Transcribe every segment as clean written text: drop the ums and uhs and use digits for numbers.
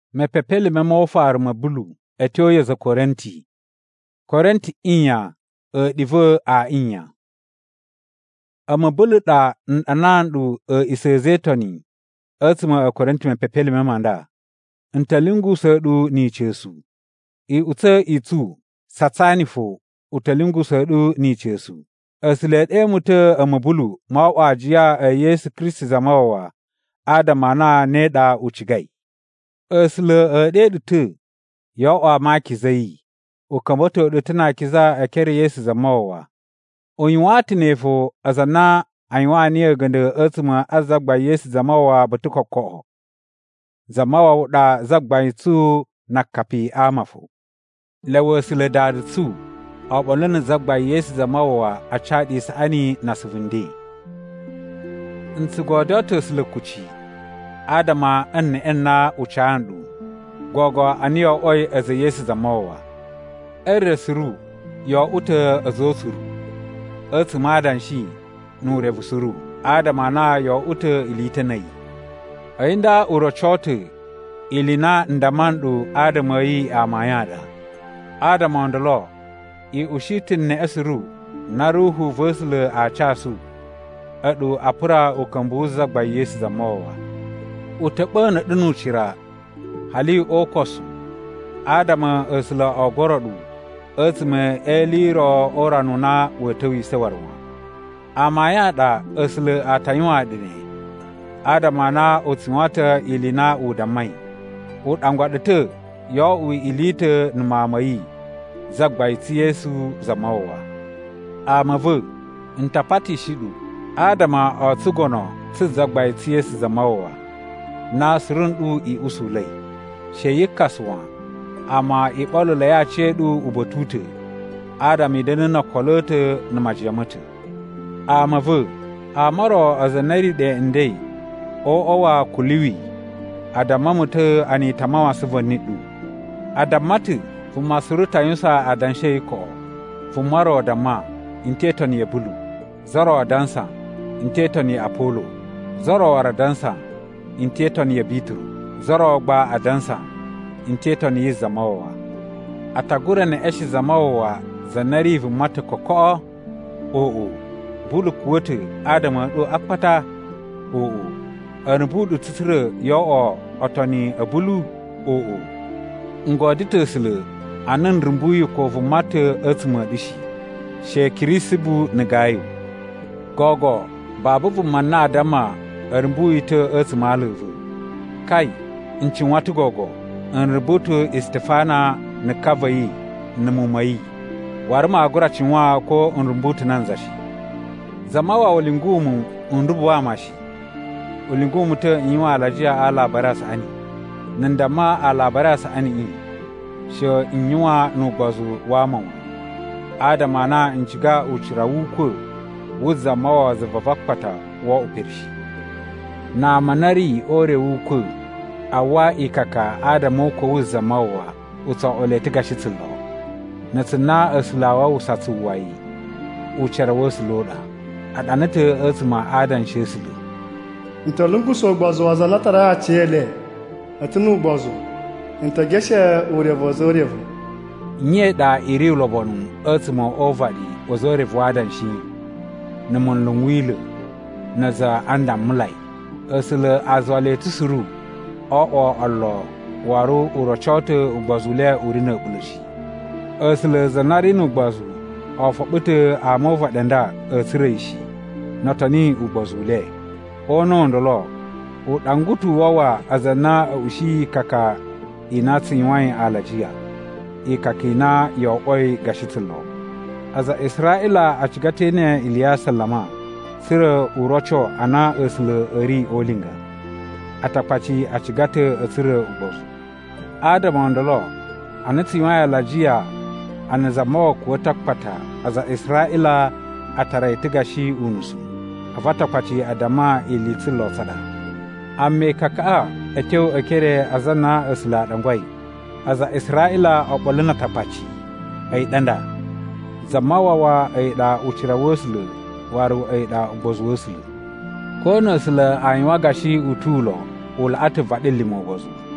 me pepele me mo far ma bulu etio ye za Korenti. Korenti inya divo a inya. Ama bulu da anandu isezetoni. Atuma Korenti me pepele me manda. Ntalingu sedu ni chesu. I ute itu satani fo utalingu sedu ni chesu. Aslet mute amabulu ma wajia Yesu Kristi zamawa adama na neda uchigai. Asle dedu yawa ma kizai. Ukamoto dutuna kiza akere Yesu zamawa. Onyuati nefo azana anywani gande atuma azagba Yesu zamawa batukoko. Zamawa da zagba itu nakapi amafu. Lewo sile dadu tu. Abolana zagba Yesu zamawa a chadi sa'ani na suvindi. Ntsigodoto sile kuchi. Adama enna uchandu. Gogo aniyo oi eze Yesu zamawa. Eresuru yo uta azosuru. Madan shi nure busuru. Adama na yo uta ilitanai. Ainda urochote ilina ndamandu Adama yi amayada. Adama ondolo I ushitin ne asuru na ruhu vesle a chasu. Adu apura ukambuza ba Yesu zamawa. Utabana dinu chira hali okosu. Adama asla ogorodu. Asme eliro oranuna wetawi sewarwa. Amayada asle ataywa dine. Adama na utimwata ilina udamai. Utangwadete yo u ilite numamayi. Zagbaiti Yesu zamawa. Amavu ntapati shidu. Adama otsugono tsi zagbaiti Yesu zamawa. Nasrundu I usulai. Sheyikaswa. Ama ibalula ya chedu ubotute. Adami denina kolote na majamute. Amavu amaro azanari de ndei. Owa kuliwi. Adamamute ani tamawa suvanidu. Adamatu Fumasuruta yunsa adanshe ko. Fumaro dama inteto ni ebulu. Zoro dansa inteto ni Apollo. Zoro waradansa inteto ni ebitru. Zoro gba adansa inteto ni zamawa. Atagura ne eshi zamawa zanari vumate koko. Bulu kuwete Adama do akpata. Anubudu titre yo otoni ebulu. Ngodi tesle anan rumbuyu ko vumate atuma dishi. She kirisibu negayu. Gogo babu vumanna adama rumbuyu te atuma levu. Kai inchinwatu gogo nrubutu Estefana nekavayi nemumayi. Warma agura chinwa ko nrumbutu nanzashi. Zamawa olingumu nrubuwa mashi. Olingumu te nyiwa alajia ala barasa ani. Nandama ala barasa ani sho inywa nugbazu wamon. Adama na nchiga uchira wuku wuza mawa zavavakpata wa upirshi. Na manari ore wuku awa ikaka Adama ko wuza mawa uta oletiga shitilo. Natsina aslawa usatu wayi uchara wosloda. Adanate asma adan sheslu. Ntalungu so gbazu wazalatara achele. Atunu gbazu. Ntagesha urevo. Nye da iri lobonu asma ovadi wazorevo adan shi. Namun lungwile naza anda mulai. Asle azwale tusuru. Allah waru urochote ugbazule urina bulushi. Asle zanari nugbazu ofabute amova danda asireishi. Notani ugbazule. Ono ndolo udangutu wawa azana ushi kaka inatsi wai alajia. Ikakina yo oi gashitilo. Aza Israela achigate ne Iliyasa lama. Sira urocho ana asle eri olinga. Atapachi achigate asira ubosu. Adama ndolo anatsi wai alajia anazamo kuwatakpata aza Israela ataraitigashi unusu. Avata kwachi adama ilitilo sada. Ame kaka eteo ekere azana asla dangwai. Aza Israela obolina tapachi. Ay danda. Zamawa wa ay da uchira woslu waru ay da uboz woslu. Kono asla aywa gashi utulo ul ate vadeli mogozu.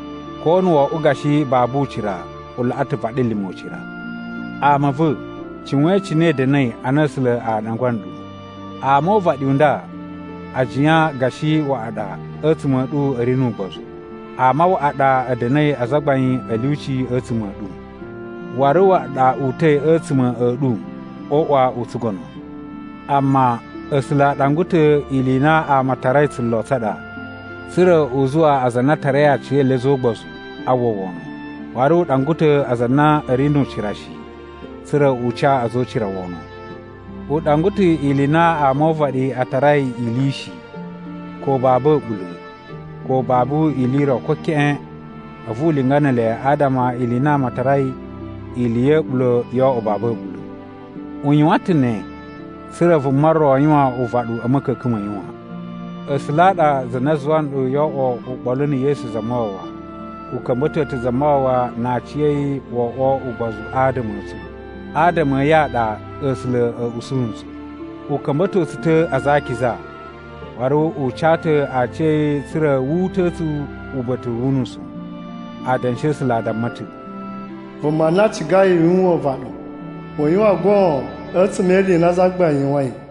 ko nuwa ugashi babu cira ula ati faɗi limo cira. A mavu, cinwe cine da nai anasila a nangwandu. A mo faɗi unda, a jiya gashi wa ada etumu du rinu bozu. A ma wa ada da nai a zagbayin aliuci etumu du. Waru wa da ute etumu du, owa utugono. Amma esila dangute ilina a matarai tsillo tada. Sira uzuwa azana tareya ciye lezo bozu awowono. Waru dangute azana rinu chirashi. Sira ucha azo chira wono. U dangute ilina a movadi atarai ilishi. Ko babu bulu. Ko babu iliro koke avu lingana le adama ilina matarai iliye bulu yo babu bulu. Unyuatine sira vumaro ywa uvadu amaka kuma ywa. Eslada zanazwan yo o ubaluni Yesu zamawa. Ukambote te zamawa na chiyei wo o ubazu Adamu su. Adamu ya da esle usunsu. Ukambote sute azakiza. Waru uchate a ce sira wuta su ubatu wunusu. Adanshe slada matu. Vumana chigayi yunwo vado. Woywa gon etsmeli na zagba yinwai.